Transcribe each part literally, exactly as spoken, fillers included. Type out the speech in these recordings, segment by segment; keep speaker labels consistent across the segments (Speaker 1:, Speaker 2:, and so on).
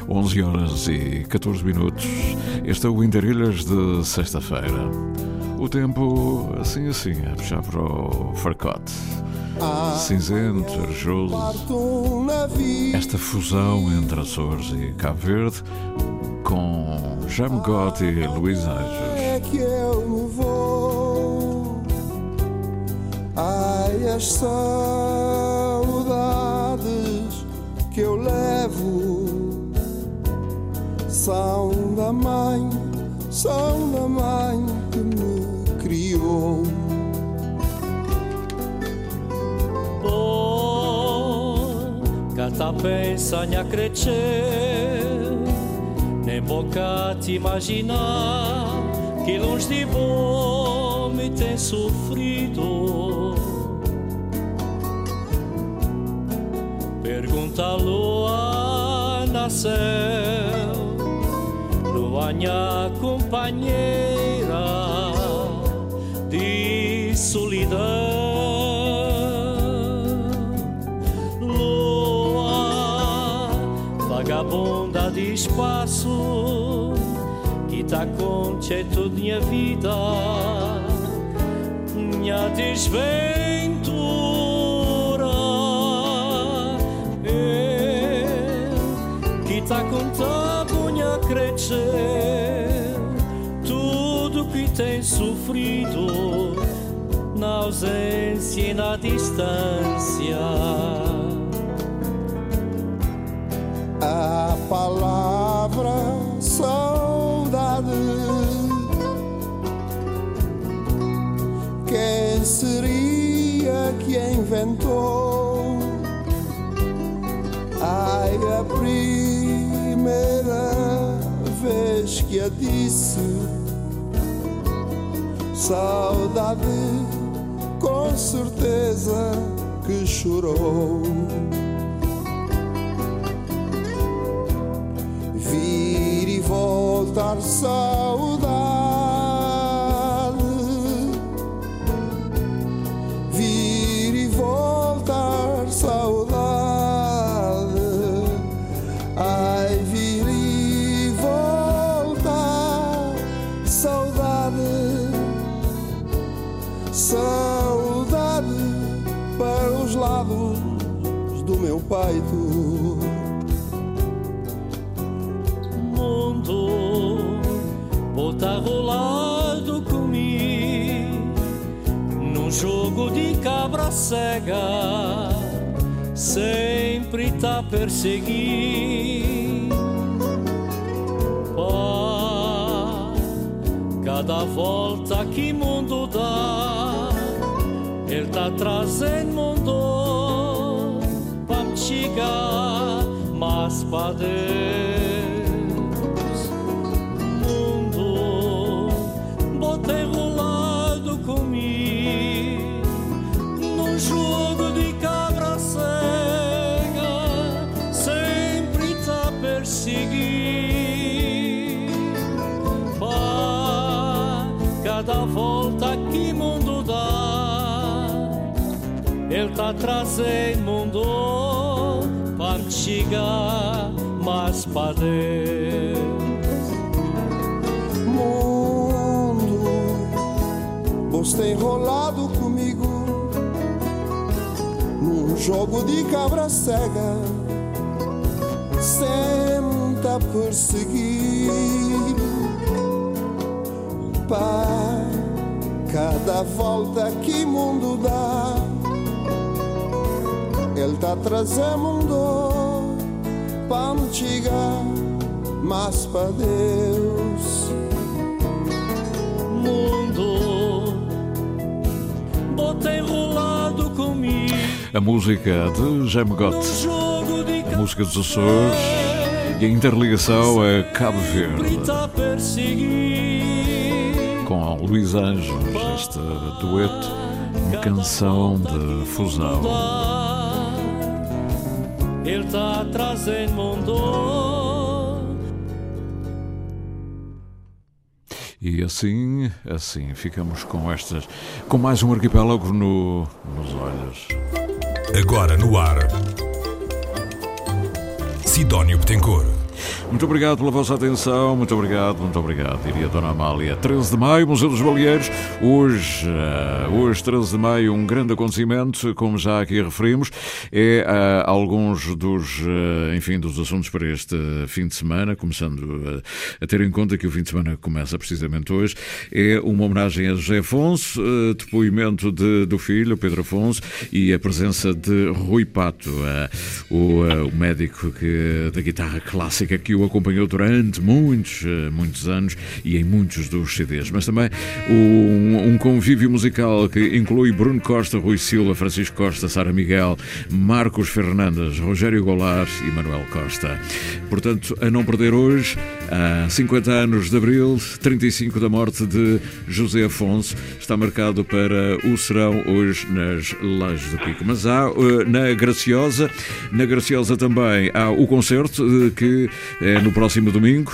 Speaker 1: onze horas e catorze minutos. Este é o Interilhas de sexta-feira. O tempo, assim assim, a puxar para o farcote. Cinzento, arejoso. Esta fusão entre Açores e Cabo Verde, com Jaime Gotti e Luís Anjos.
Speaker 2: É que eu me vou. Ai, as saudades que eu levo são da mãe, são da mãe que me criou.
Speaker 3: Oh, canta pensa a crescer, nem boca te imaginar que longe de bom me tem sofrido. Pergunta a lua nasceu, lua minha companheira de solidão. Lua vagabunda de espaço, que tá com toda minha vida, minha desventura. Que tá com tabuinha crescer, tudo que tem sofrido na ausência e na distância.
Speaker 2: A palavra saudade, quem seria que a inventou? Ai, a primeira vez que a disse, saudade, com certeza que chorou. Vir e voltar saudade, vir e voltar saudade, ai, vir e voltar saudade, saudade para os lados do meu peito.
Speaker 3: Tá rolado comigo num jogo de cabra cega, sempre tá perseguindo. Pá, cada volta que mundo dá, ele tá trazendo mundo pra me chegar mais pra Deus. Tem rolado comigo num jogo de cabra cega, sempre tá perseguindo. Pá, cada volta que mundo dá, ele tá trazendo mundo pra me chegar mais pra Deus.
Speaker 2: Você tem rolado comigo num jogo de cabra cega, sempre a perseguir. Pá, cada volta que mundo dá, ele tá trazendo mundo pra me chegar mais pra Deus.
Speaker 3: Mundo tem rolado comigo.
Speaker 1: A música de Jaime Gotti, a música dos Açores e a interligação a Cabo Verde, com Luís Anjos, este dueto, uma canção de fusão.
Speaker 3: Ele tá trazendo mundo.
Speaker 1: E assim, assim, ficamos com estas, com mais um arquipélago no, nos olhos.
Speaker 4: Agora no ar, Sidónio Betancourt.
Speaker 1: Muito obrigado pela vossa atenção, muito obrigado, muito obrigado, diria Dona Amália. treze de maio, Museu dos Baleeiros. Hoje, hoje, treze de maio, um grande acontecimento, como já aqui referimos, é uh, alguns dos, uh, enfim, dos assuntos para este fim de semana, começando uh, a ter em conta que o fim de semana começa precisamente hoje. É uma homenagem a José Afonso, uh, depoimento de, do filho, Pedro Afonso, e a presença de Rui Pato, uh, o, uh, o médico que, da guitarra clássica que o acompanhou durante muitos, uh, muitos anos e em muitos dos C Ds. Mas também um, um convívio musical que inclui Bruno Costa, Rui Silva, Francisco Costa, Sara Miguel, Marcos Fernandes, Rogério Goulart e Manuel Costa. Portanto, a não perder hoje, há cinquenta anos de abril, trinta e cinco da morte de José Afonso, está marcado para o serão hoje nas Lajes do Pico. Mas há na Graciosa, na Graciosa também há o concerto que é no próximo domingo.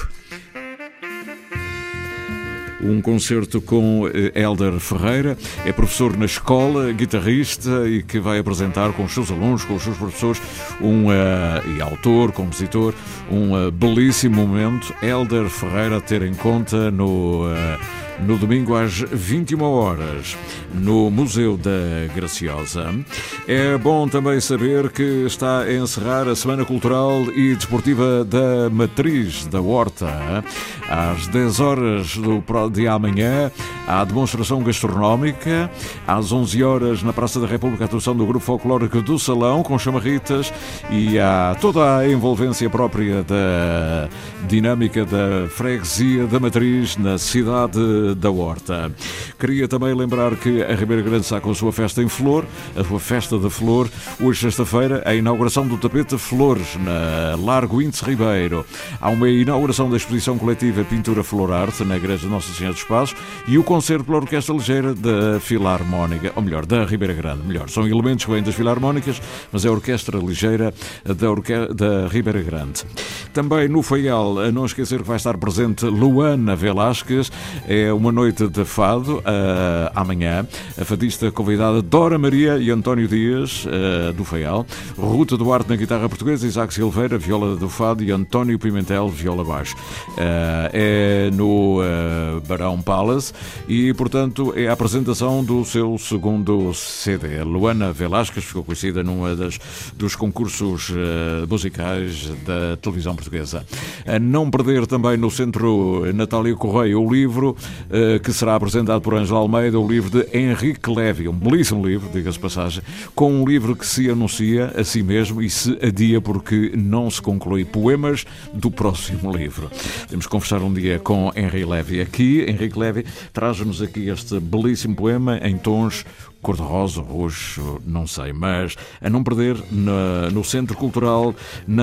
Speaker 1: Um concerto com Hélder Ferreira, é professor na escola, guitarrista e que vai apresentar com os seus alunos, com os seus professores, um, uh, e autor, compositor, um uh, belíssimo momento. Hélder Ferreira a ter em conta no... Uh, no domingo às vinte e uma horas, no Museu da Graciosa. É bom também saber que está a encerrar a Semana Cultural e Desportiva da Matriz da Horta. Às dez horas do dia amanhã, há a demonstração gastronómica. Às onze horas, na Praça da República, a atuação do Grupo Folclórico do Salão, com chamarritas, e há toda a envolvência própria da dinâmica da freguesia da Matriz na cidade da Horta. Queria também lembrar que a Ribeira Grande está com a sua festa em flor, a sua festa da flor, hoje sexta-feira, a inauguração do tapete de flores na Largo Índice Ribeiro. Há uma inauguração da exposição coletiva Pintura Flor Arte na Igreja de Nossa Senhora dos Passos e o concerto pela Orquestra Ligeira da Filarmónica, ou melhor, da Ribeira Grande. Melhor, são elementos que vêm das Filarmónicas, mas é a Orquestra Ligeira da, Orque... da Ribeira Grande. Também no Faial, a não esquecer que vai estar presente Luana Velásquez, é uma noite de fado uh, amanhã. A fadista convidada Dora Maria e António Dias, uh, do Faial. Ruta Duarte na guitarra portuguesa, Isaac Silveira, viola do fado e António Pimentel, viola baixo. Uh, é no uh, Barão Palace e, portanto, é a apresentação do seu segundo C D. Luana Velásquez ficou conhecida num dos concursos uh, musicais da televisão portuguesa. A não perder também no Centro Natália Correia o livro uh, que será apresentado por Ângela Almeida, o livro de Henrique Levy, um belíssimo livro, diga-se passagem, com um livro que se anuncia a si mesmo e se adia porque não se conclui. Poemas do próximo livro. Temos que conversar um dia com Henrique Levy aqui. Henrique Levy traz-nos aqui este belíssimo poema em tons cor-de-rosa, roxo, não sei, mas a não perder na, no Centro Cultural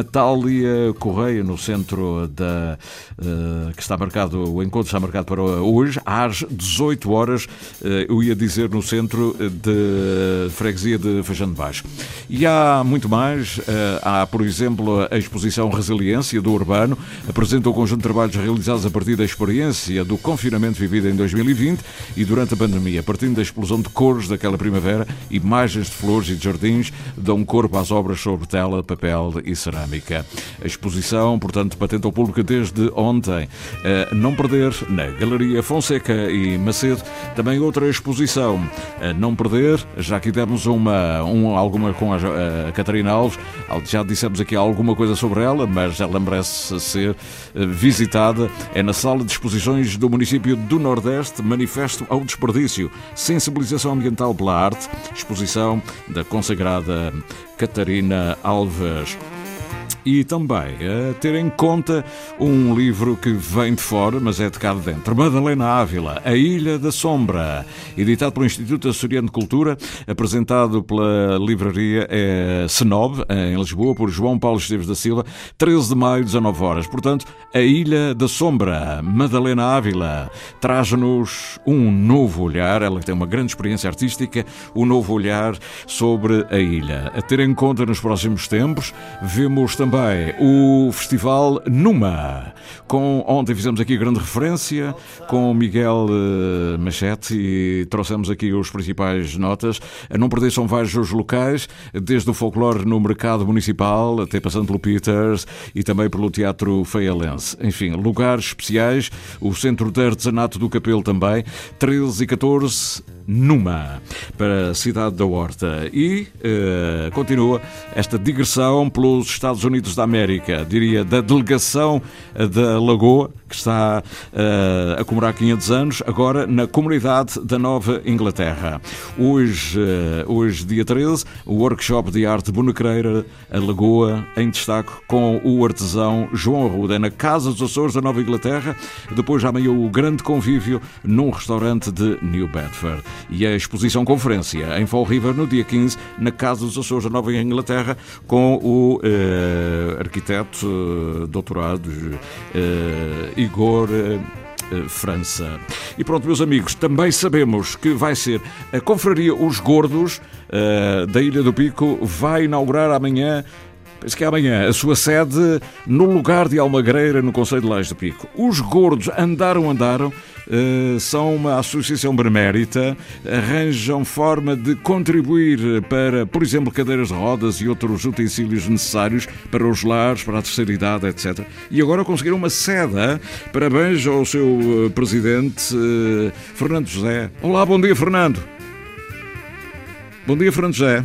Speaker 1: Natália Correia, no centro da uh, que está marcado, o encontro está marcado para hoje, às dezoito horas, uh, eu ia dizer no centro de freguesia de Feijão de Baixo. E há muito mais, uh, há, por exemplo, a exposição Resiliência do Urbano, apresenta o conjunto de trabalhos realizados a partir da experiência do confinamento vivido em dois mil e vinte e durante a pandemia, partindo da explosão de cores daquela primavera, imagens de flores e de jardins dão corpo às obras sobre tela, papel e cerâmica. A exposição, portanto, patente ao público desde ontem. A não perder na Galeria Fonseca e Macedo, também outra exposição. A não perder, já aqui demos uma, um, alguma com a, a Catarina Alves, já dissemos aqui alguma coisa sobre ela, mas ela merece ser visitada. É na Sala de Exposições do município do Nordeste, Manifesto ao Desperdício, Sensibilização Ambiental pela Arte, exposição da consagrada Catarina Alves. E também a ter em conta um livro que vem de fora, mas é de cá de dentro. Madalena Ávila, A Ilha da Sombra, editado pelo Instituto Açoriano de Cultura, apresentado pela livraria é, Senob, em Lisboa, por João Paulo Esteves da Silva, treze de maio, dezanove horas. Portanto, A Ilha da Sombra, Madalena Ávila, traz-nos um novo olhar, ela tem uma grande experiência artística, um novo olhar sobre a ilha. A ter em conta nos próximos tempos, vemos também também o Festival Numa, com, ontem fizemos aqui grande referência com o Miguel uh, Machete e trouxemos aqui os principais notas. A não perder, são vários os locais, desde o folclore no mercado municipal, até passando pelo Peters e também pelo Teatro Feialense. Enfim, lugares especiais, o Centro de Artesanato do Capelo também, treze e catorze, Numa, para a cidade da Horta. E uh, continua esta digressão pelos Estados Unidos da América, diria, da delegação da Lagoa, que está uh, a comemorar quinhentos anos, agora na comunidade da Nova Inglaterra. Hoje, uh, hoje dia treze, o workshop de arte bonecreira, a Lagoa, em destaque com o artesão João Arruda, na Casa dos Açores da Nova Inglaterra. Depois amanhã o grande convívio num restaurante de New Bedford. E a exposição conferência em Fall River no dia quinze, na Casa dos Açores da Nova Inglaterra, com o uh, arquiteto uh, doutorado uh, Igor uh, França. E pronto, meus amigos, também sabemos que vai ser a Confraria Os Gordos uh, da Ilha do Pico, vai inaugurar amanhã, penso que é amanhã, a sua sede no lugar de Almagreira, no concelho de Lais do Pico. Os Gordos andaram, andaram, uh, são uma associação benemérita, arranjam forma de contribuir para, por exemplo, cadeiras de rodas e outros utensílios necessários para os lares, para a terceira idade, etcétera. E agora conseguiram uma sede. Hein? Parabéns ao seu uh, presidente, uh, Fernando José. Olá, bom dia, Fernando. Bom dia, Fernando José.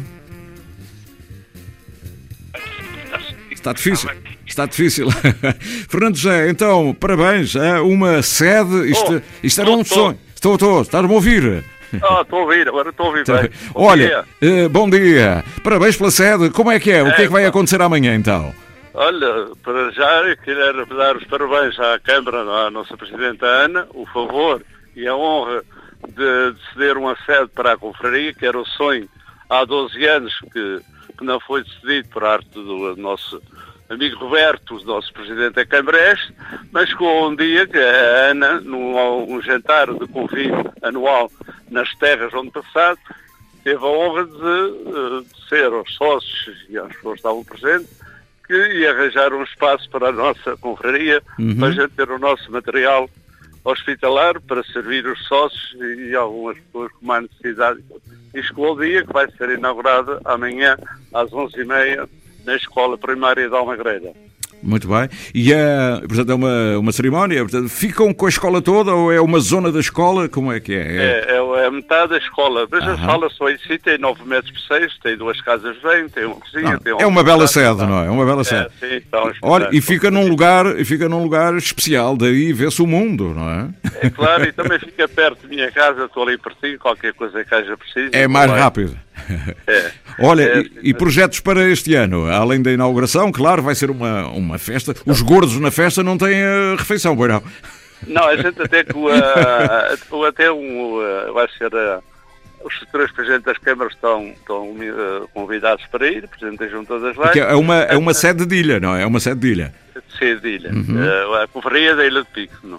Speaker 1: Está difícil, está difícil. Fernando José, então, parabéns, é uma sede, isto, oh, isto era um sonho. Estou, estou, estás-me a ouvir?
Speaker 4: Ah, estou a ouvir, agora estou a ouvir bem.
Speaker 1: Bom Olha, dia. Uh, bom dia, parabéns pela sede, como é que é? é o que é que vai acontecer amanhã então?
Speaker 4: Olha, para já eu quero dar os parabéns à Câmara, à nossa Presidenta Ana, o favor e a honra de, de ceder uma sede para a confraria, que era o sonho há doze anos que... que não foi decidido por arte do nosso amigo Roberto, o nosso presidente da Câmara Este, mas com um dia que a Ana, num um jantar de convívio anual nas terras onde passado, teve a honra de, de ser aos sócios e às pessoas que estavam presentes, que ia arranjar um espaço para a nossa confraria, uhum. para a gente ter o nosso material hospitalar para servir os sócios e algumas pessoas com mais necessidade. E chegou o dia que vai ser inaugurada amanhã às onze e meia na Escola Primária de Almagreira.
Speaker 1: Muito bem. E é, portanto, é uma, uma cerimónia? Portanto, ficam com a escola toda ou é uma zona da escola? Como é que é?
Speaker 4: É, é, é metade da escola. Mas a sala só em si tem nove metros por seis, tem duas casas bem, tem uma cozinha, não, tem uma...
Speaker 1: É uma bela sede, não é? É uma bela sede.
Speaker 4: É, sim, então,
Speaker 1: olha, e fica num lugar, e fica num lugar especial, daí vê-se o mundo, não é?
Speaker 4: É claro, e também fica perto da minha casa, estou ali pertinho, qualquer coisa que haja preciso.
Speaker 1: É mais vai. rápido.
Speaker 4: É.
Speaker 1: Olha,
Speaker 4: é,
Speaker 1: e, e projetos para este ano? Além da inauguração, claro, vai ser uma, uma festa. Os gordos na festa não têm a refeição, pois não?
Speaker 4: Não, a gente até que uh, até um, uh, vai ser... Uh, os futuros presidentes das câmaras estão, estão uh, convidados para ir, presidente da Junta das Leis.
Speaker 1: É uma, é uma sede de ilha, não é? É uma sede de ilha.
Speaker 4: Sede de ilha. Uhum. Uh, a confraria da Ilha de Pico. Não?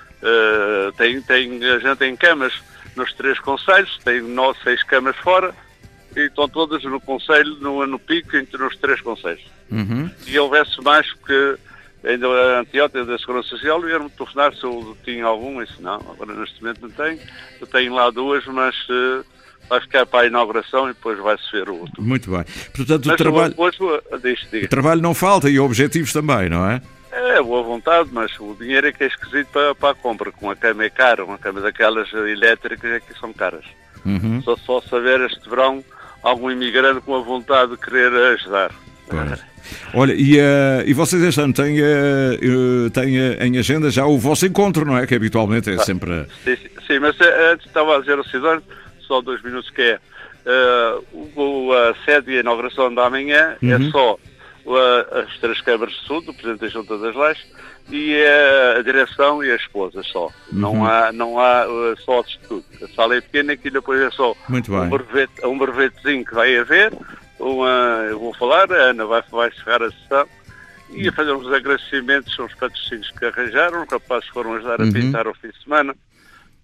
Speaker 4: Uh, tem, tem, a gente tem camas nos três concelhos, tem nove, seis camas fora, e estão todas no concelho, no, no Pico, entre os três concelhos. Uhum. E houvesse mais, porque ainda anteontem da Segurança Social vieram-me telefonar se eu tinha algum, e disse não, agora neste momento não tenho. Eu tenho lá duas, mas uh, vai ficar para a inauguração e depois vai-se ver o outro.
Speaker 1: Muito bem. Portanto,
Speaker 4: mas
Speaker 1: o trabalho,
Speaker 4: depois, diz,
Speaker 1: o trabalho não falta e objetivos também, não é?
Speaker 4: É, boa vontade, mas o dinheiro é que é esquisito para, para a compra. Com a cama é cara, uma cama daquelas elétricas é que são caras. Uhum. Só só saber este verão algum imigrante com a vontade de querer ajudar.
Speaker 1: Pois. Olha, e, uh, e vocês este ano têm, uh, uh, têm uh, em agenda já o vosso encontro, não é? Que habitualmente é sempre... Uh...
Speaker 4: Sim, sim, sim, mas uh, antes estava a dizer ao Cidónio, só dois minutos, que é uh, o, a sede e a inauguração da manhã, uhum. é só uh, as três câmaras de sul, o Presidente da Junta das Leis, e uh, a direção e a esposa só. Uhum. Não há, não há uh, sócios de tudo. A sala é pequena, aquilo depois é só um, brevete, um brevetezinho que vai haver. Uma, eu vou falar, a Ana vai, vai chegar a sessão e a fazer uns agradecimentos aos patrocínios que arranjaram, os rapazes foram ajudar a pintar uhum. ao fim de semana,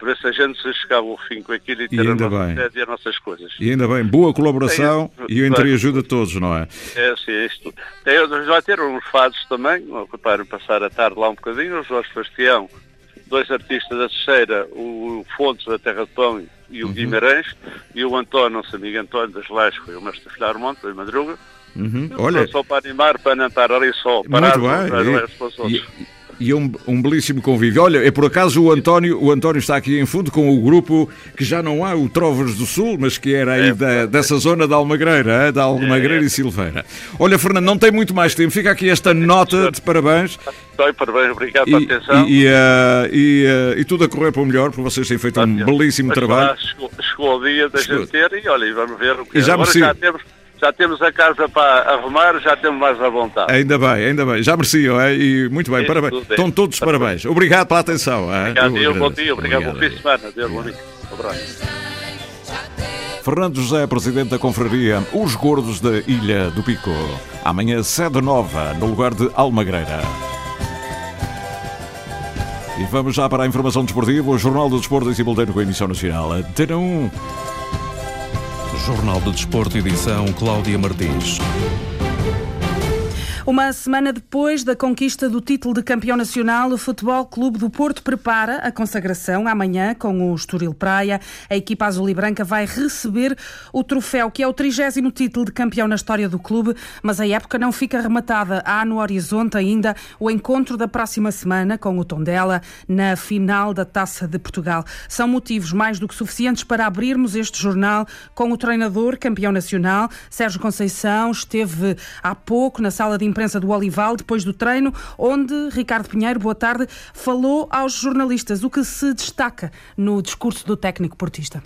Speaker 4: para ver se a gente se chegava ao fim com aquilo e ter a nossa sede e as nossas coisas.
Speaker 1: E ainda bem, boa colaboração é, e o entreajuda a todos, não é?
Speaker 4: É, sim, é isto. Tem, vai ter uns fados também, para passar a tarde lá um bocadinho, o Jorge Bastião, dois artistas da Terceira, o Fontes da Terra de Pão e o uhum. Guimarães, e o António, nosso amigo António das Lajes, foi o mestre Filhar Monte, foi Madruga.
Speaker 1: Uhum. Olha,
Speaker 4: só para animar, para não estar ali só,
Speaker 1: parado, muito bem. E, e, e um, um belíssimo convívio. Olha, é por acaso o António, o António está aqui em fundo com o grupo que já não há, o Trovas do Sul, mas que era aí é, da, é. dessa zona da Almagreira, é, da Almagreira é, é. e Silveira. Olha, Fernando, não tem muito mais tempo, fica aqui esta nota de parabéns.
Speaker 4: Bem, parabéns, obrigado
Speaker 1: e,
Speaker 4: pela atenção.
Speaker 1: E, e, uh, e, uh, e tudo a correr para o melhor, porque vocês têm feito um Deus. belíssimo
Speaker 4: mas,
Speaker 1: trabalho.
Speaker 4: Lá, chegou, chegou o dia da gente ter e olha, vamos ver o que
Speaker 1: e já
Speaker 4: agora já temos. Já temos a casa para arrumar, já temos mais à vontade.
Speaker 1: Ainda bem, ainda bem. Já mereciam, é? E muito bem, Isso, parabéns. Estão todos de parabéns. Obrigado pela atenção. É?
Speaker 4: Obrigado, eu, bom dia, obrigado, obrigado bom fim de semana. Deus, bom dia. Um abraço.
Speaker 1: Fernando José, presidente da Confraria Os Gordos da Ilha do Pico. Amanhã, sede nova, no lugar de Almagreira. E vamos já para a informação desportiva. O Jornal do Desporto em simultâneo com a emissão nacional. Antena um.
Speaker 5: Jornal do Desporto, edição Cláudia Martins.
Speaker 6: Uma semana depois da conquista do título de campeão nacional, o Futebol Clube do Porto prepara a consagração amanhã com o Estoril Praia. A equipa azul e branca vai receber o troféu, que é o trigésimo título de campeão na história do clube, mas a época não fica rematada. Há no horizonte ainda o encontro da próxima semana com o Tondela na final da Taça de Portugal. São motivos mais do que suficientes para abrirmos este jornal com o treinador campeão nacional, Sérgio Conceição. Esteve há pouco na sala de imprensa do Olival, depois do treino, onde Ricardo Pinheiro, boa tarde, falou aos jornalistas. O que se destaca no discurso do técnico portista?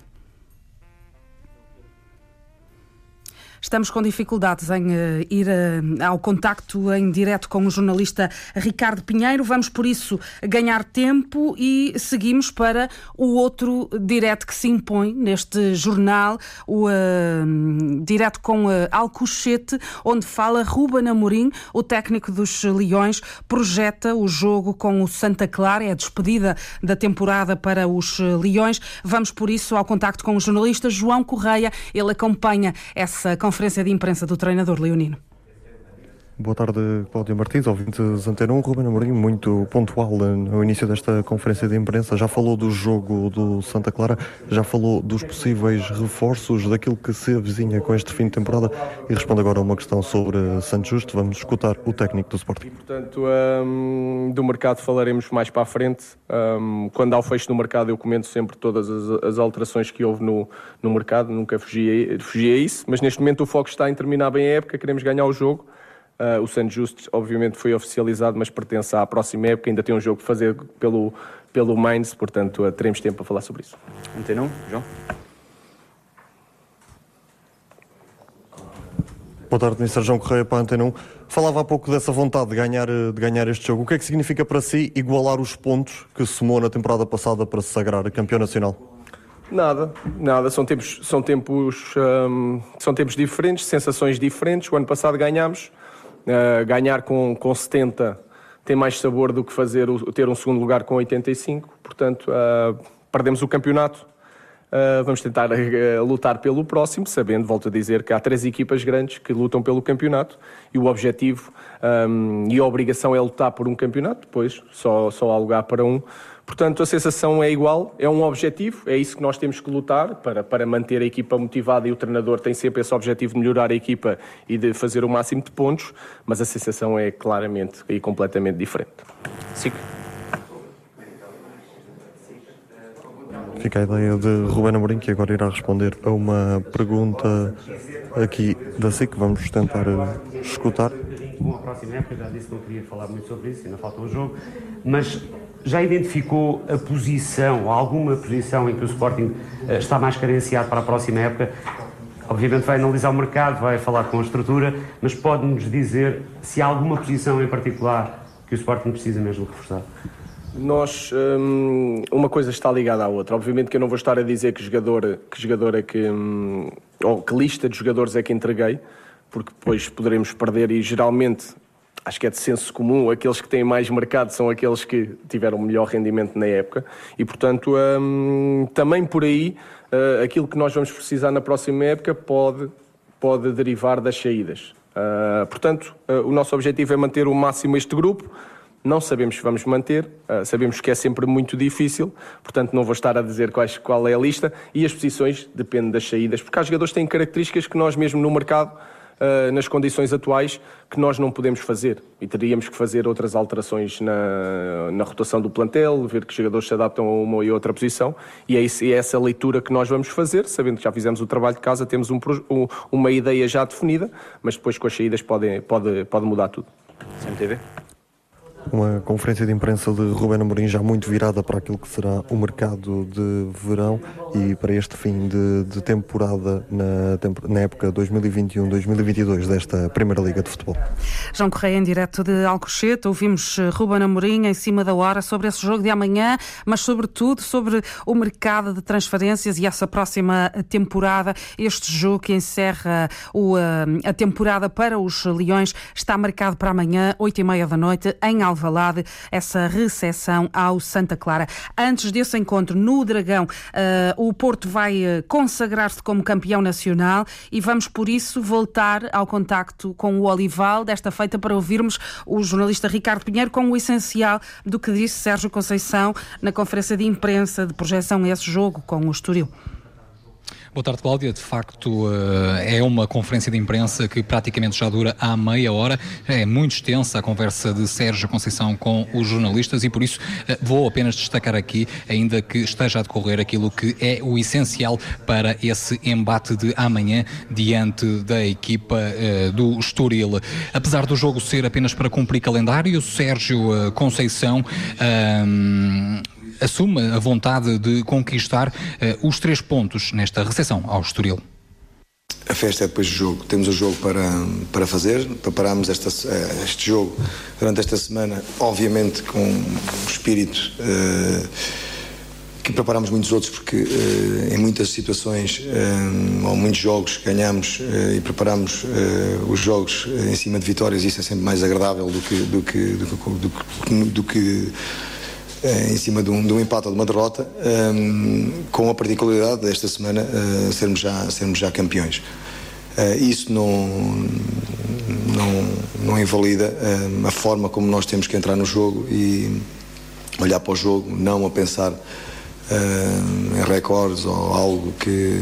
Speaker 6: Estamos com dificuldades em uh, ir uh, ao contacto em direto com o jornalista Ricardo Pinheiro. Vamos, por isso, ganhar tempo e seguimos para o outro direto que se impõe neste jornal, o uh, direto com uh, Alcochete, onde fala Ruben Amorim, o técnico dos Leões, projeta o jogo com o Santa Clara, é a despedida da temporada para os Leões. Vamos, por isso, ao contacto com o jornalista João Correia. Ele acompanha essa conferência de imprensa do treinador leonino.
Speaker 7: Boa tarde, Cláudia Martins, ouvintes Antena um. Ruben Amorim, muito pontual no início desta conferência de imprensa. Já falou do jogo do Santa Clara, já falou dos possíveis reforços, daquilo que se avizinha com este fim de temporada e responde agora a uma questão sobre Santo Justo. Vamos escutar o técnico do Sporting.
Speaker 8: Portanto, um, do mercado falaremos mais para a frente. Um, quando há o fecho do mercado, eu comento sempre todas as, as alterações que houve no, no mercado, nunca fugi a, fugi a isso, mas neste momento o foco está em terminar bem a época, queremos ganhar o jogo. Uh, o Santo Justo, obviamente, foi oficializado, mas pertence à próxima época. Ainda tem um jogo que fazer pelo, pelo Mainz, portanto, uh, teremos tempo para falar sobre isso.
Speaker 9: Antena um, João.
Speaker 7: Boa tarde, mister João Correia para a Antena um. Falava há pouco dessa vontade de ganhar, de ganhar este jogo. O que é que significa para si igualar os pontos que somou na temporada passada para se sagrar campeão nacional?
Speaker 8: Nada, nada. São tempos, são tempos, um, são tempos diferentes, sensações diferentes. O ano passado ganhámos. Uh, ganhar com, com setenta tem mais sabor do que fazer o, ter um segundo lugar com oitenta e cinco. Portanto, uh, perdemos o campeonato. Uh, vamos tentar uh, lutar pelo próximo, sabendo, volto a dizer, que há três equipas grandes que lutam pelo campeonato e o objetivo um, e a obrigação é lutar por um campeonato, depois só, só há lugar para um. Portanto, a sensação é igual, é um objetivo, é isso que nós temos que lutar para, para manter a equipa motivada e o treinador tem sempre esse objetivo de melhorar a equipa e de fazer o máximo de pontos, mas a sensação é claramente e completamente diferente.
Speaker 9: Sim.
Speaker 7: Fica a ideia de Ruben Amorim, que agora irá responder a uma pergunta aqui da S I C. Vamos tentar escutar.
Speaker 10: Com a próxima época, já disse que não queria falar muito sobre isso, ainda falta um jogo, mas já identificou a posição, alguma posição em que o Sporting está mais carenciado para a próxima época? Obviamente vai analisar o mercado, vai falar com a estrutura, mas pode-nos dizer se há alguma posição em particular que o Sporting precisa mesmo reforçar?
Speaker 8: Nós, hum, uma coisa está ligada à outra. Obviamente que eu não vou estar a dizer que jogador, que jogador é que, hum, ou que lista de jogadores é que entreguei, porque depois poderemos perder e geralmente acho que é de senso comum, aqueles que têm mais mercado são aqueles que tiveram melhor rendimento na época e, portanto, hum, também por aí, uh, aquilo que nós vamos precisar na próxima época pode, pode derivar das saídas. Uh, portanto, uh, o nosso objetivo é manter o máximo este grupo. Não sabemos se vamos manter, uh, sabemos que é sempre muito difícil, portanto não vou estar a dizer quais, qual é a lista, e as posições dependem das saídas, porque há jogadores que têm características que nós mesmo no mercado, uh, nas condições atuais, que nós não podemos fazer, e teríamos que fazer outras alterações na, na rotação do plantel, ver que jogadores se adaptam a uma e outra posição, e é, isso, é essa leitura que nós vamos fazer, sabendo que já fizemos o trabalho de casa, temos um, um, uma ideia já definida, mas depois com as saídas pode, pode, pode mudar tudo. C M T V.
Speaker 7: Uma conferência de imprensa de Ruben Amorim já muito virada para aquilo que será o mercado de verão e para este fim de, de temporada na, na época dois mil e vinte e um dois mil e vinte e dois desta Primeira Liga de Futebol.
Speaker 6: João Correia, em direto de Alcochete, ouvimos Ruben Amorim em cima da hora sobre esse jogo de amanhã, mas sobretudo sobre o mercado de transferências e essa próxima temporada. Este jogo que encerra o, a temporada para os Leões está marcado para amanhã, oito e meia da noite, em Alcochete. Alvalade, essa recepção ao Santa Clara. Antes desse encontro no Dragão, uh, o Porto vai uh, consagrar-se como campeão nacional e vamos por isso voltar ao contacto com o Olival desta feita para ouvirmos o jornalista Ricardo Pinheiro com o essencial do que disse Sérgio Conceição na conferência de imprensa de projeção a esse jogo com o Estoril.
Speaker 9: Boa tarde, Cláudia. De facto, é uma conferência de imprensa que praticamente já dura há meia hora. É muito extensa a conversa de Sérgio Conceição com os jornalistas e, por isso, vou apenas destacar aqui, ainda que esteja a decorrer, aquilo que é o essencial para esse embate de amanhã diante da equipa do Estoril. Apesar do jogo ser apenas para cumprir calendário, Sérgio Conceição Um, assume a vontade de conquistar uh, os três pontos nesta recepção ao Estoril.
Speaker 11: A festa é depois do jogo. Temos o jogo para, para fazer. Preparámos esta, este jogo durante esta semana, obviamente com um espírito uh, que preparámos muitos outros, porque uh, em muitas situações, uh, ou muitos jogos, ganhamos uh, e preparámos uh, os jogos em cima de vitórias, e isso é sempre mais agradável do que, do que, do que, do que, do que em cima de um, de um empate ou de uma derrota, um, com a particularidade desta semana uh, sermos, já, sermos já campeões. Uh, isso não, não, não invalida uh, a forma como nós temos que entrar no jogo e olhar para o jogo, não a pensar uh, em recordes ou algo que,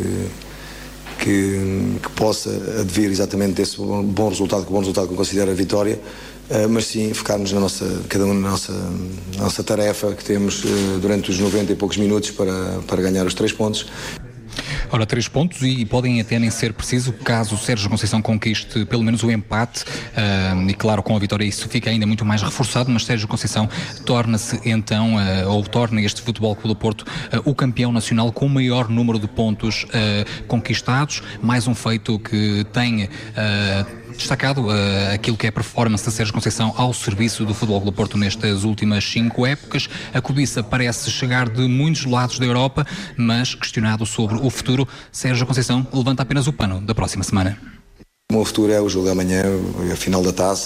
Speaker 11: que, que possa advir exatamente desse bom, bom resultado, que o bom resultado que eu considero a vitória. Uh, mas sim focarmos na nossa, cada um na nossa, na nossa tarefa que temos uh, durante os noventa e poucos minutos para, para ganhar os três pontos.
Speaker 9: Ora, três pontos e podem até nem ser preciso caso o Sérgio Conceição conquiste pelo menos o empate uh, e claro, com a vitória isso fica ainda muito mais reforçado, mas Sérgio Conceição torna-se então, uh, ou torna este Futebol Clube do Porto uh, o campeão nacional com o maior número de pontos uh, conquistados, mais um feito que tem uh, destacado uh, aquilo que é a performance de Sérgio Conceição ao serviço do Futebol Clube do Porto nestas últimas cinco épocas. A cobiça parece chegar de muitos lados da Europa, mas questionado sobre o futuro, Sérgio Conceição levanta apenas o pano da próxima semana.
Speaker 11: O meu futuro é o jogo de amanhã, a final da taça,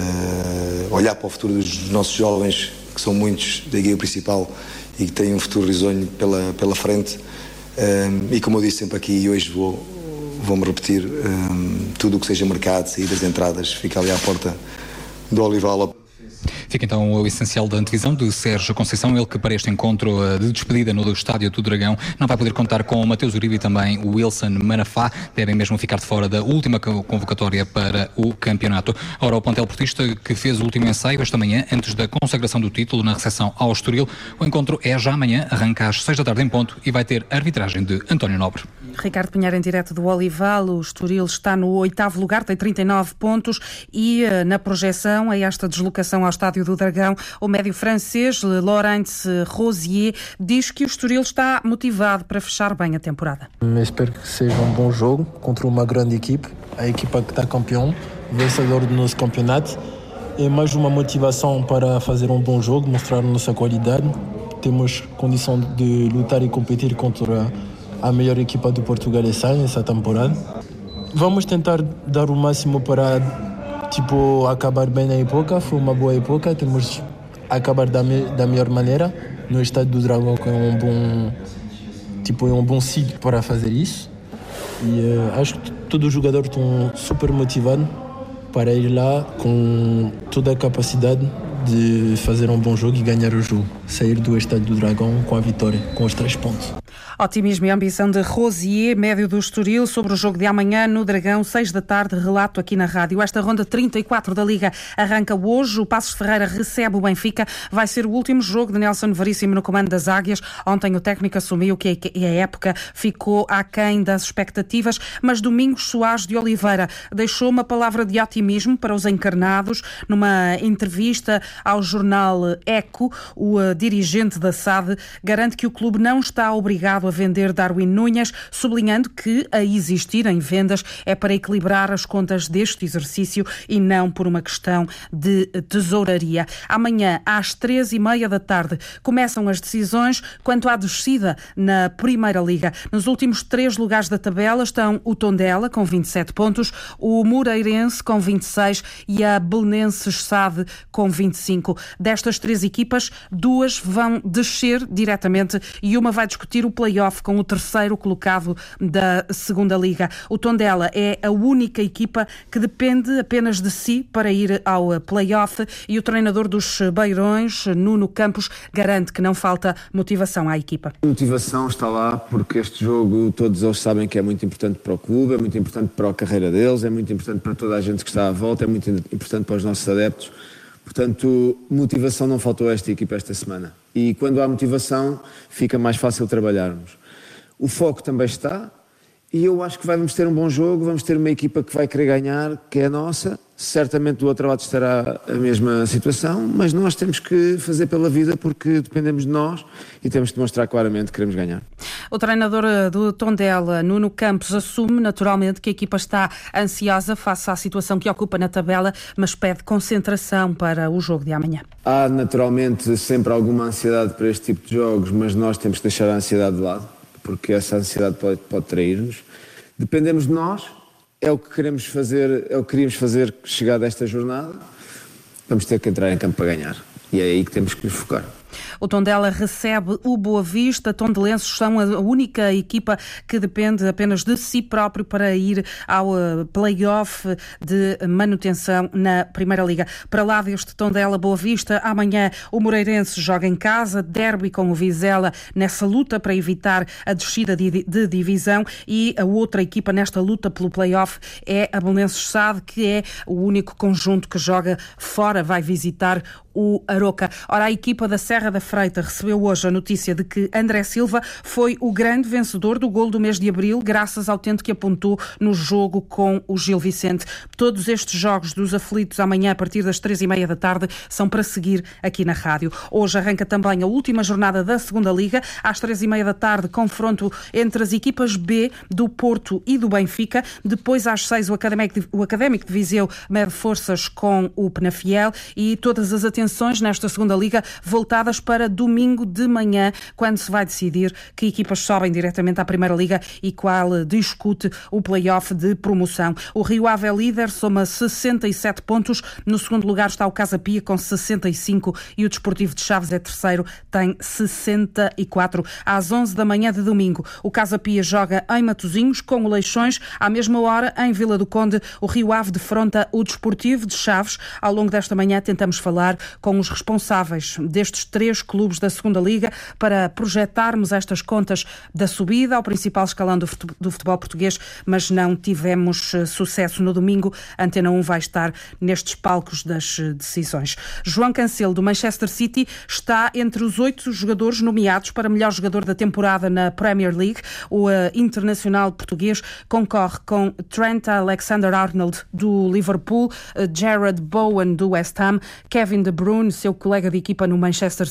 Speaker 11: uh, olhar para o futuro dos nossos jovens, que são muitos da equipa principal e que têm um futuro risonho pela, pela frente, uh, e como eu disse sempre aqui, e hoje vou Vou-me repetir, um, tudo o que seja mercado, saídas, entradas, fica ali à porta do Olival.
Speaker 9: Fica então o essencial da antevisão de Sérgio Conceição, ele que para este encontro de despedida no Estádio do Dragão não vai poder contar com o Mateus Uribe e também o Wilson Manafá, devem mesmo ficar de fora da última convocatória para o campeonato. Ora, o plantel portista que fez o último ensaio esta manhã, antes da consagração do título na recepção ao Estoril, o encontro é já amanhã, arranca às seis da tarde em ponto e vai ter a arbitragem de António Nobre.
Speaker 6: Ricardo Pinheiro em direto do Olival. O Estoril está no oitavo lugar, tem trinta e nove pontos e na projeção a esta deslocação ao Estádio do Dragão, o médio francês Laurent Rosier diz que o Estoril está motivado para fechar bem a temporada.
Speaker 12: Espero que seja um bom jogo contra uma grande equipe, a equipa que está campeão, vencedor do nosso campeonato. É mais uma motivação para fazer um bom jogo, mostrar a nossa qualidade. Temos condição de lutar e competir contra a melhor equipa do Portugal essa temporada. Vamos tentar dar o máximo para tipo, acabar bem na época, foi uma boa época, temos acabar da, me, da melhor maneira no Estádio do Dragão, que é um bom, tipo, é um bom sítio para fazer isso. E uh, acho que todos os jogadores estão super motivados para ir lá com toda a capacidade de fazer um bom jogo e ganhar o jogo. Sair do Estádio do Dragão com a vitória, com os três pontos.
Speaker 6: Otimismo e ambição de Rosier, médio do Estoril, sobre o jogo de amanhã no Dragão, seis da tarde, relato aqui na rádio. Esta ronda trinta e quatro da Liga arranca hoje. O Passos Ferreira recebe o Benfica. Vai ser o último jogo de Nelson Veríssimo no comando das Águias. Ontem o técnico assumiu que a época ficou aquém das expectativas, mas Domingos Soares de Oliveira deixou uma palavra de otimismo para os encarnados. Numa entrevista ao jornal Eco, o dirigente da S A D garante que o clube não está obrigado a vender Darwin Núñez, sublinhando que a existir em vendas é para equilibrar as contas deste exercício e não por uma questão de tesouraria. Amanhã, às três e meia da tarde, começam as decisões quanto à descida na Primeira Liga. Nos últimos três lugares da tabela estão o Tondela, com vinte e sete pontos, o Moreirense, com vinte e seis e a Belenenses S A D, com vinte e cinco. Destas três equipas, duas vão descer diretamente e uma vai discutir o play-off com o terceiro colocado da Segunda Liga. O Tondela é a única equipa que depende apenas de si para ir ao play-off e o treinador dos Beirões, Nuno Campos, garante que não falta motivação à equipa.
Speaker 13: A motivação está lá porque este jogo todos eles sabem que é muito importante para o clube, é muito importante para a carreira deles, é muito importante para toda a gente que está à volta, é muito importante para os nossos adeptos. Portanto, motivação não faltou a esta equipa esta semana. E quando há motivação, fica mais fácil trabalharmos. O foco também está e eu acho que vamos ter um bom jogo, vamos ter uma equipa que vai querer ganhar, que é a nossa. Certamente do outro lado estará a mesma situação, mas nós temos que fazer pela vida porque dependemos de nós e temos de mostrar claramente que queremos ganhar.
Speaker 6: O treinador do Tondela, Nuno Campos, assume naturalmente que a equipa está ansiosa face à situação que ocupa na tabela, mas pede concentração para o jogo de amanhã.
Speaker 13: Há naturalmente sempre alguma ansiedade para este tipo de jogos, mas nós temos que deixar a ansiedade de lado, porque essa ansiedade pode, pode trair-nos. Dependemos de nós. É o que queremos fazer, é o que queríamos fazer chegado a esta jornada. Vamos ter que entrar em campo para ganhar. E é aí que temos que nos focar.
Speaker 6: O Tondela recebe o Boa Vista. Tondelenses são a única equipa que depende apenas de si próprio para ir ao play-off de manutenção na Primeira Liga. Para lá deste Tondela Boa Vista, amanhã o Moreirense joga em casa, derby com o Vizela nessa luta para evitar a descida de, de divisão, e a outra equipa nesta luta pelo play-off é a Belenenses S A D, que é o único conjunto que joga fora, vai visitar o Aroca. Ora, a equipa da Serra da Freita recebeu hoje a notícia de que André Silva foi o grande vencedor do golo do mês de abril, graças ao tento que apontou no jogo com o Gil Vicente. Todos estes jogos dos aflitos amanhã a partir das três e meia da tarde são para seguir aqui na rádio. Hoje arranca também a última jornada da Segunda Liga. Às três e meia da tarde, confronto entre as equipas B do Porto e do Benfica. Depois, às seis, o Académico de, o Académico de Viseu mede forças com o Penafiel, e todas as atenções nesta Segunda Liga voltadas para domingo de manhã, quando se vai decidir que equipas sobem diretamente à Primeira Liga e qual discute o play-off de promoção. O Rio Ave é líder, soma sessenta e sete pontos. No segundo lugar está o Casa Pia com sessenta e cinco e o Desportivo de Chaves é terceiro, tem sessenta e quatro. Às onze da manhã de domingo, o Casa Pia joga em Matosinhos com o Leixões. À mesma hora, em Vila do Conde, o Rio Ave defronta o Desportivo de Chaves. Ao longo desta manhã tentamos falar com os responsáveis destes três clubes da Segunda Liga para projetarmos estas contas da subida ao principal escalão do futebol português, mas não tivemos sucesso no domingo. A Antena um vai estar nestes palcos das decisões. João Cancelo, do Manchester City, está entre os oito jogadores nomeados para melhor jogador da temporada na Premier League. O uh, internacional português concorre com Trent Alexander-Arnold, do Liverpool, uh, Jared Bowen, do West Ham, Kevin De Bruyne, seu colega de equipa no Manchester City,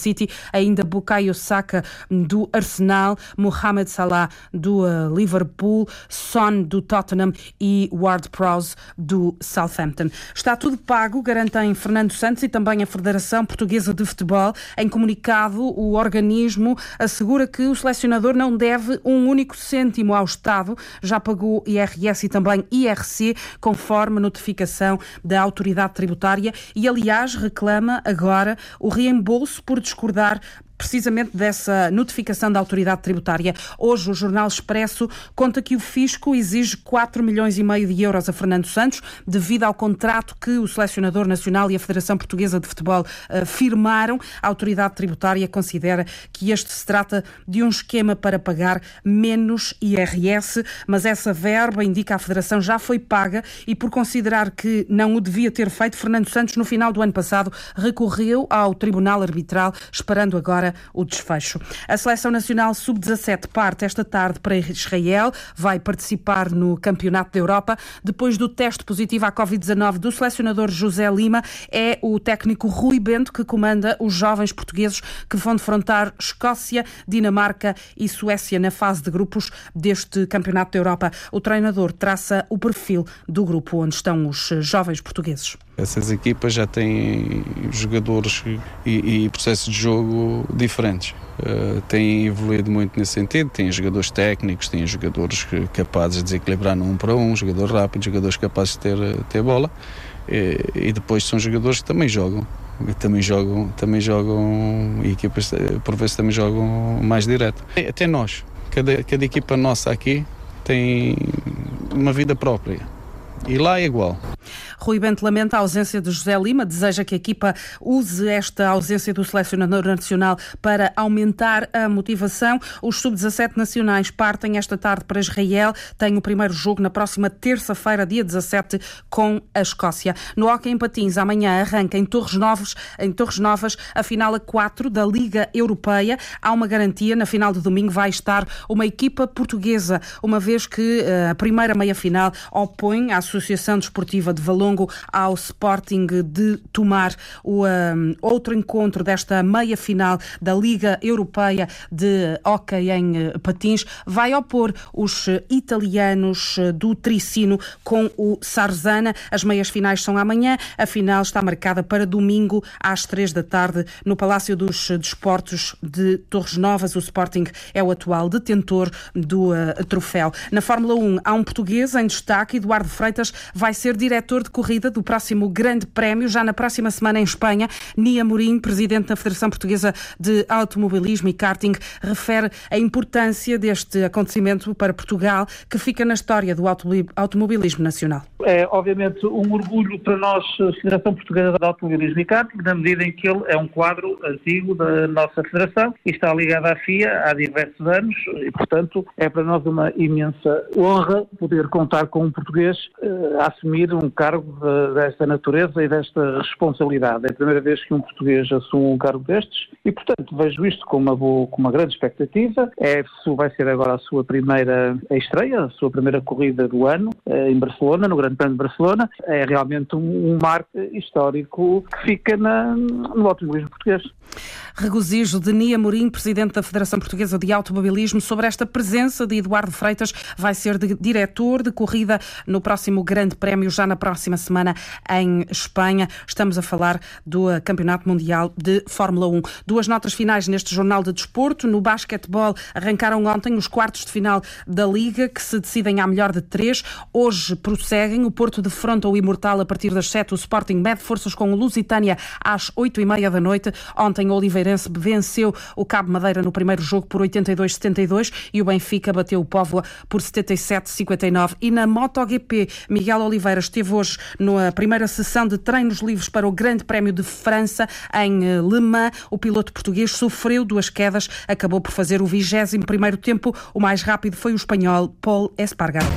Speaker 6: City, ainda Bukayo Saka do Arsenal, Mohamed Salah do uh, Liverpool, Son do Tottenham e Ward-Prowse do Southampton. Está tudo pago, garantem Fernando Santos e também a Federação Portuguesa de Futebol. Em comunicado, o organismo assegura que o selecionador não deve um único cêntimo ao Estado, já pagou I R S e também I R C, conforme notificação da autoridade tributária, e aliás reclama agora o reembolso por discordar precisamente dessa notificação da autoridade tributária. Hoje o Jornal Expresso conta que o Fisco exige quatro milhões e meio de euros a Fernando Santos devido ao contrato que o selecionador nacional e a Federação Portuguesa de Futebol uh, firmaram. A autoridade tributária considera que este se trata de um esquema para pagar menos I R S, mas essa verba, indica a Federação, já foi paga e, por considerar que não o devia ter feito, Fernando Santos, no final do ano passado, recorreu ao Tribunal Arbitral, esperando agora o desfecho. A Seleção Nacional sub dezassete parte esta tarde para Israel, vai participar no Campeonato da Europa. Depois do teste positivo à covid dezanove do selecionador José Lima, é o técnico Rui Bento que comanda os jovens portugueses que vão defrontar Escócia, Dinamarca e Suécia na fase de grupos deste Campeonato da Europa. O treinador traça o perfil do grupo onde estão os jovens portugueses.
Speaker 14: Essas equipas já têm jogadores e, e processos de jogo diferentes. Uh, têm evoluído muito nesse sentido. Têm jogadores técnicos, têm jogadores capazes de desequilibrar no um para um, jogadores rápidos, jogadores capazes de ter, ter bola. E, e depois são jogadores que também jogam. E também jogam, também jogam e equipas por vezes também jogam mais direto. Até nós, cada, cada equipa nossa aqui tem uma vida própria. E lá é igual.
Speaker 6: Rui Bento lamenta a ausência de José Lima, deseja que a equipa use esta ausência do selecionador nacional para aumentar a motivação. Os sub dezassete nacionais partem esta tarde para Israel, tem o primeiro jogo na próxima terça-feira, dia dezassete, com a Escócia. No hóquei em patins, amanhã arranca em Torres Novas, em Torres Novas a final a quatro da Liga Europeia. Há uma garantia, na final de domingo vai estar uma equipa portuguesa, uma vez que a primeira meia-final opõe a Associação Desportiva de Valongo ao Sporting de Tomar. O um, outro encontro desta meia-final da Liga Europeia de hóquei em patins vai opor os italianos do Tricino com o Sarzana. As meias-finais são amanhã, a final está marcada para domingo às três da tarde no Palácio dos Desportos de Torres Novas. O Sporting é o atual detentor do uh, troféu. Na Fórmula um há um português em destaque. Eduardo Freitas vai ser diretor de corrida do próximo Grande Prémio, já na próxima semana em Espanha. Nia Morim, presidente da Federação Portuguesa de Automobilismo e Karting, refere a importância deste acontecimento para Portugal, que fica na história do automobilismo nacional.
Speaker 15: É, obviamente, um orgulho para nós, a Federação Portuguesa de Automobilismo e Karting, na medida em que ele é um quadro antigo da nossa Federação e está ligado à F I A há diversos anos e, portanto, é para nós uma imensa honra poder contar com um português uh, a assumir um cargo de, desta natureza e desta responsabilidade. É a primeira vez que um português assume um cargo destes e, portanto, vejo isto com uma, boa, com uma grande expectativa. É, vai ser agora a sua primeira estreia, a sua primeira corrida do ano uh, em Barcelona, no Grande Prémio de Barcelona. É realmente um, um marco histórico que fica na, no automobilismo português.
Speaker 6: Regozijo de Nia Morim, presidente da Federação Portuguesa de Automobilismo, sobre esta presença de Eduardo Freitas. Vai ser de diretor de corrida no próximo Grande Prémio, já na próxima semana em Espanha. Estamos a falar do Campeonato Mundial de Fórmula um. Duas notas finais neste Jornal de Desporto. No basquetebol arrancaram ontem os quartos de final da Liga, que se decidem à melhor de três. Hoje prosseguem. O Porto defronta o Imortal a partir das sete. O Sporting mede forças com o Lusitânia às oito e meia da noite. Ontem o Oliveirense venceu o Cabo Madeira no primeiro jogo por oitenta e dois a setenta e dois e o Benfica bateu o Póvoa por setenta e sete a cinquenta e nove. E na MotoGP, Miguel Oliveira esteve hoje na primeira sessão de treinos livres para o Grande Prémio de França em Le Mans. O piloto português sofreu duas quedas, acabou por fazer o vigésimo primeiro tempo. O mais rápido foi o espanhol Pol Espargaró.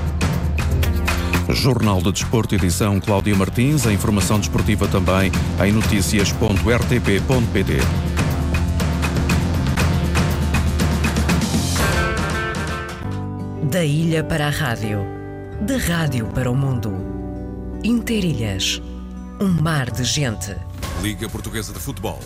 Speaker 5: Jornal de Desporto, edição Cláudia Martins. A informação desportiva também em notícias ponto r t p ponto p t.
Speaker 16: Da ilha para a rádio, da rádio para o mundo. Interilhas, um mar de gente.
Speaker 17: Liga Portuguesa de Futebol,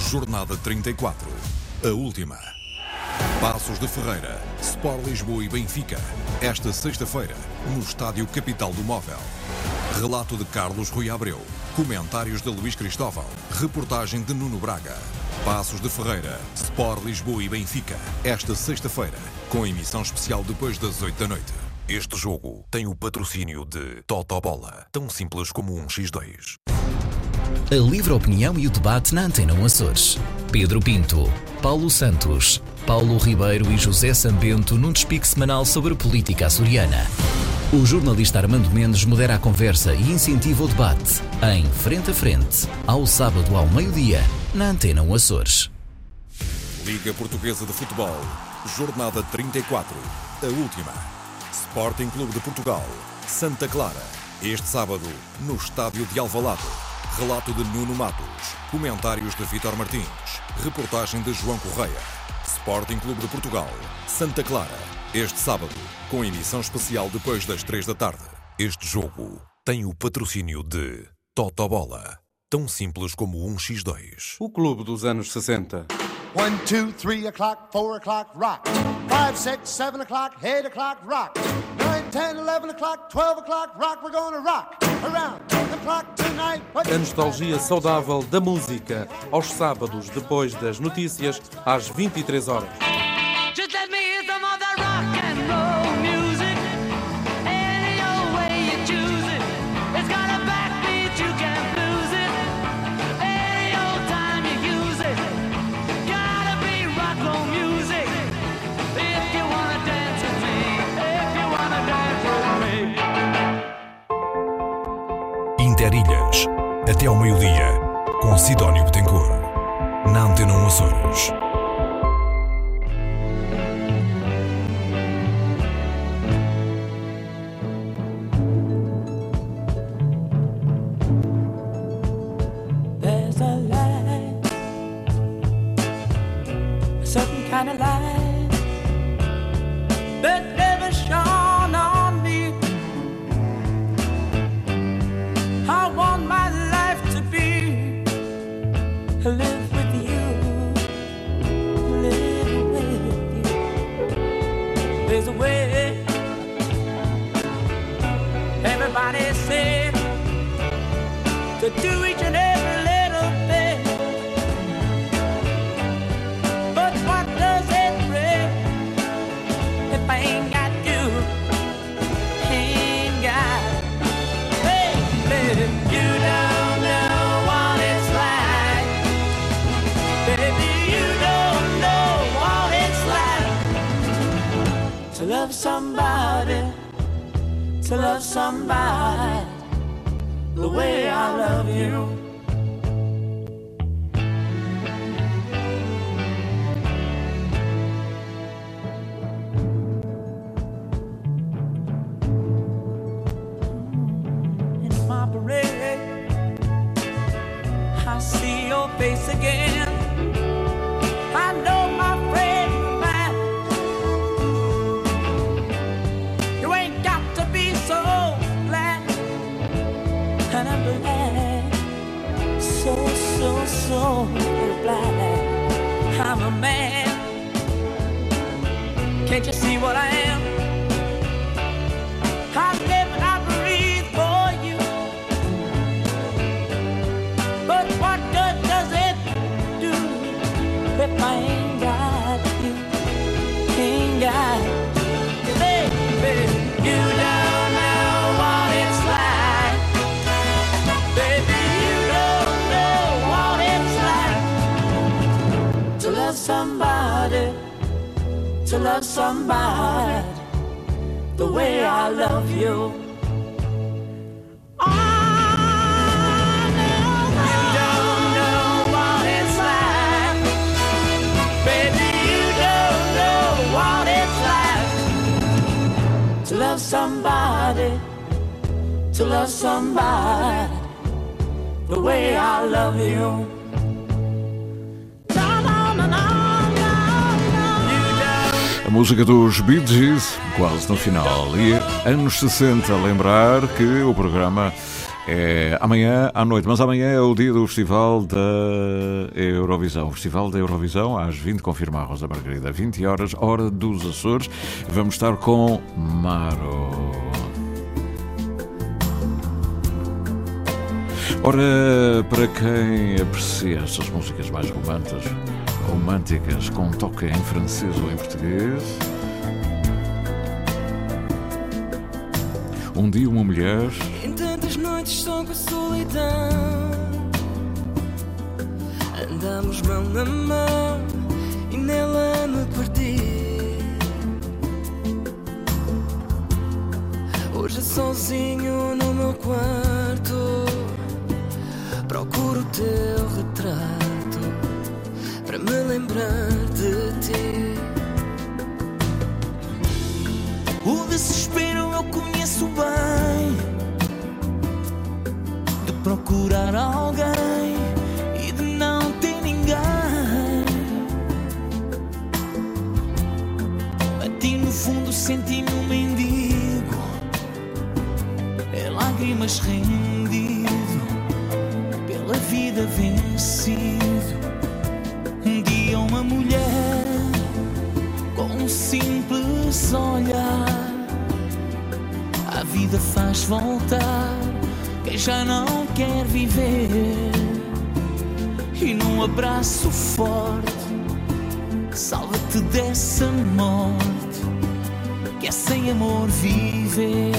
Speaker 17: Jornada trinta e quatro. A última. Paços de Ferreira, Sport Lisboa e Benfica. Esta sexta-feira, no Estádio Capital do Móvel. Relato de Carlos Rui Abreu. Comentários de Luís Cristóvão. Reportagem de Nuno Braga. Paços de Ferreira, Sport Lisboa e Benfica. Esta sexta-feira, com emissão especial depois das oito da noite. Este jogo tem o patrocínio de Totobola, tão simples como um xis dois.
Speaker 18: A livre opinião e o debate na Antena um Açores. Pedro Pinto, Paulo Santos, Paulo Ribeiro e José Sambento num despique semanal sobre política açoriana. O jornalista Armando Mendes modera a conversa e incentiva o debate em Frente a Frente, ao sábado ao meio-dia, na Antena um Açores.
Speaker 17: Liga Portuguesa de Futebol, Jornada trinta e quatro, a última. Sporting Clube de Portugal, Santa Clara, este sábado, no Estádio de Alvalade. Relato de Nuno Matos, comentários de Vítor Martins, reportagem de João Correia. Sporting Clube de Portugal, Santa Clara, este sábado, com emissão especial depois das três da tarde. Este jogo tem o patrocínio de Totobola, tão simples como um xis dois.
Speaker 19: O clube dos anos sessenta.
Speaker 20: One, two, three o'clock, four o'clock, rock. Five, six, seven o'clock, eight o'clock, rock. Nine, ten, eleven o'clock, twelve o'clock, rock. We're gonna rock around the clock tonight.
Speaker 19: A nostalgia saudável da música, aos sábados, depois das notícias, às vinte e três horas.
Speaker 21: Just let me hear some of that rock and roll music. Any old way you choose it. It's got a backbeat, you can't lose it. Any old time you use it. Gotta be rock roll music. If you wanna dance with me. If you wanna dance with me.
Speaker 17: Interilhas, até ao meio-dia, com Sidónio Betancourt, na Antena um Açores.
Speaker 21: There's a light, a certain kind of light that never shone on me. I want my life to be live with you, live with you. There's a way. Everybody said to do each and every little thing, but what does it bring if I ain't got you? Ain't got, baby, you don't know what it's like. Baby, you don't know what it's like to love somebody, to love somebody the way I love you. In my parade, I see your face again. I know my friend of mine. You ain't got to be so glad. And I'm glad, so, so, so glad I'm a man. Can't you see what I am? I live and I breathe for you. But what good does it do if I ain't got you? Ain't got you, baby. You don't know what it's like. Baby, you don't know what it's like to love somebody, to love somebody the way I love you. Oh, no, you don't know what it's like. Baby, you don't know what it's like to love somebody, to love somebody the way I love you.
Speaker 1: A música dos Bee Gees, quase no final. E anos sessenta, lembrar que o programa é amanhã à noite, mas amanhã é o dia do Festival da Eurovisão. O Festival da Eurovisão, às vinte, confirma a Rosa Margarida, vinte horas, hora dos Açores. Vamos estar com Maro. Ora, para quem aprecia estas músicas mais românticas, românticas com toque em francês ou em português, um dia uma mulher...
Speaker 2: Em tantas noites só com a solidão, andamos mão na mão e nela me perdi. Hoje sozinho no meu quarto procuro o teu retrato para me lembrar de ti. O desespero eu conheço bem, de procurar alguém e de não ter ninguém. Bati no fundo, senti-me um mendigo, é lágrimas rendido, pela vida vencido. Um dia uma mulher com um simples olhar, a vida faz voltar quem já não quer viver. E num abraço forte salva-te dessa morte que é sem amor viver.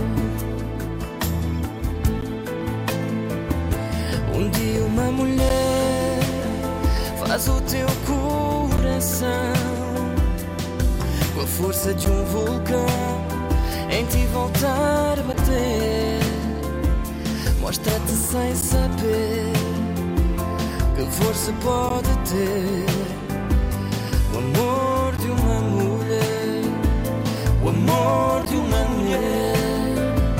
Speaker 2: Um dia uma mulher faz o teu coração com a força de um vulcão em ti voltar a bater. Mostra-te sem saber que força pode ter o amor de uma mulher, o amor de uma mulher.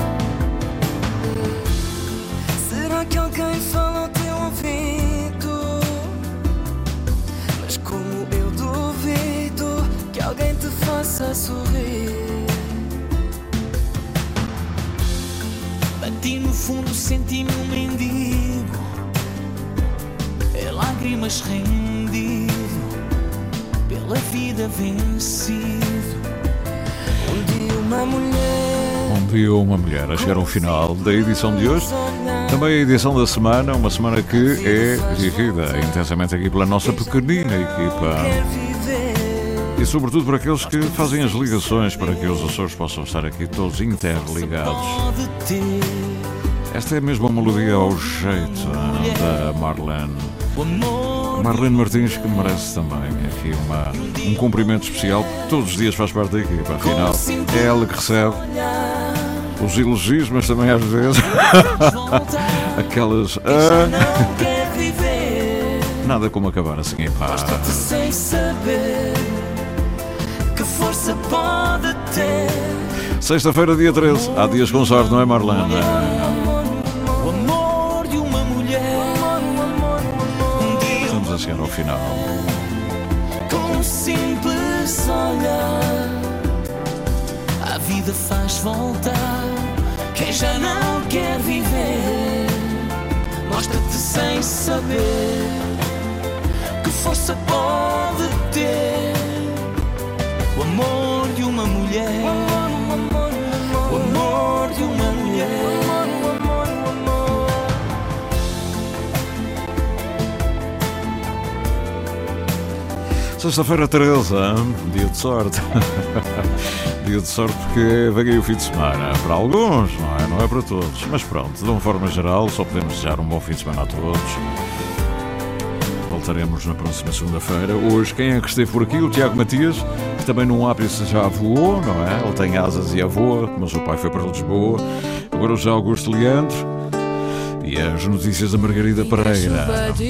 Speaker 2: Será que alguém fala ao teu ouvido? Mas como eu duvido que alguém te faça sorrir. Bati no fundo, senti-me um mendigo, é lágrimas rendido, pela vida vencido. Um dia uma mulher,
Speaker 1: Um dia uma mulher, a chegar ao final da edição de hoje. Também a edição da semana, uma semana que é vivida intensamente aqui pela nossa pequenina equipa. E sobretudo por aqueles que fazem as ligações para que os Açores possam estar aqui todos interligados. Esta é mesmo uma melodia ao jeito da Marlene. Marlene Martins, que merece também aqui uma, um cumprimento especial, porque todos os dias faz parte da equipa. Afinal, é ela que recebe os elogios, mas também às vezes aquelas... Ah, nada como acabar assim em paz.
Speaker 2: Sem saber que força pode ter.
Speaker 1: Sexta-feira, dia treze. Há dias com sorte, não é, Marlene?
Speaker 2: O amor de uma mulher.
Speaker 1: Estamos a chegar ao final.
Speaker 2: Com um simples olhar, a vida faz voltar quem já não quer viver. Mostra-te sem saber que força pode ter o amor de uma mulher, o amor de uma mulher.
Speaker 1: Sexta-feira, treze, dia de sorte. Dia de sorte porque vem aí o fim de semana. Para alguns, não é? Não é para todos. Mas pronto, de uma forma geral, só podemos desejar um bom fim de semana a todos. Voltaremos na próxima segunda-feira. Hoje, quem é que esteve por aqui? O Tiago Matias, que também num ápice já voou, não é? Ele tem asas e a voa, mas o pai foi para Lisboa. Agora o José Augusto Leandro. E as notícias da Margarida Pereira.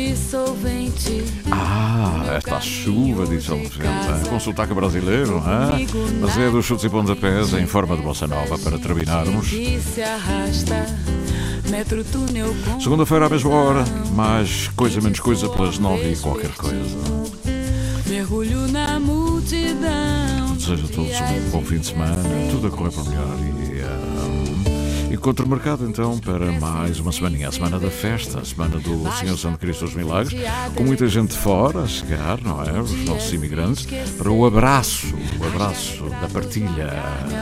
Speaker 1: Ah, esta chuva de solvente. Com sotaque brasileiro, hein? Mas é dos chutes e pontapés em forma de bossa nova para terminarmos. Segunda-feira à mesma hora, mais coisa menos coisa pelas nove e qualquer coisa.
Speaker 2: Mergulho na multidão.
Speaker 1: Desejo a todos um bom fim de semana, tudo a correr para melhor e, um, e Encontro marcado então para mais uma semaninha, a semana da festa, a semana do Senhor Santo Cristo dos Milagres, com muita gente fora a chegar, não é? Os nossos imigrantes, para o abraço, o abraço da partilha.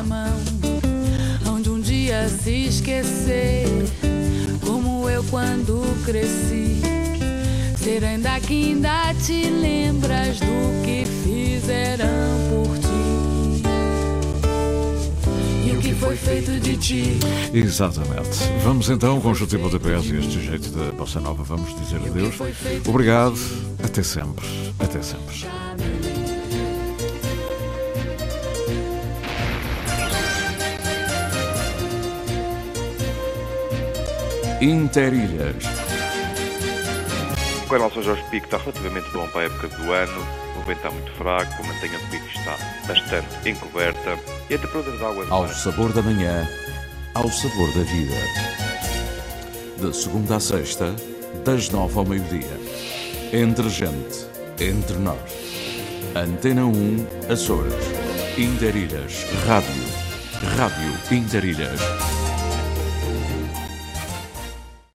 Speaker 2: Onde um dia se esquecer, como eu quando cresci, ser ainda que ainda te lembras do que fizeram por ti. E o que foi feito de ti.
Speaker 1: Exatamente. Vamos então com o chute e pontapés e este jeito da bossa nova. Vamos dizer adeus. Obrigado. Até sempre. Até sempre.
Speaker 3: Interilhas.
Speaker 22: O canal São Jorge Pico está relativamente bom para a época do ano. O vento está muito fraco, a mantenha do pico está bastante encoberta e a temperatura da água do
Speaker 3: Ao
Speaker 22: mar.
Speaker 3: sabor da manhã, ao sabor da vida. De segunda a sexta, das nove ao meio-dia. Entre gente, entre nós. Antena um, Açores. Interilhas. Rádio. Rádio Interilhas.